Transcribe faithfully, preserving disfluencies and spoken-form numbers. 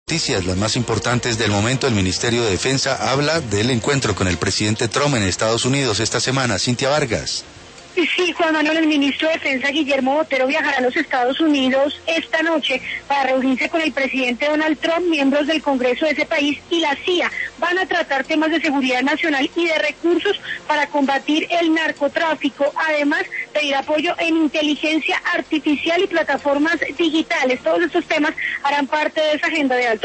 Noticias, las más importantes del momento. El Ministerio de Defensa habla del encuentro con el presidente Trump en Estados Unidos esta semana. Cintia Vargas. Sí, Juan Manuel, el ministro de Defensa Guillermo Botero viajará a los Estados Unidos esta noche para reunirse con el presidente Donald Trump, miembros del Congreso de ese país y la C I A. Van a tratar temas de seguridad nacional y de recursos para combatir el narcotráfico. Además, pedir apoyo en inteligencia artificial y plataformas digitales. Todos estos temas harán parte de esa agenda de alto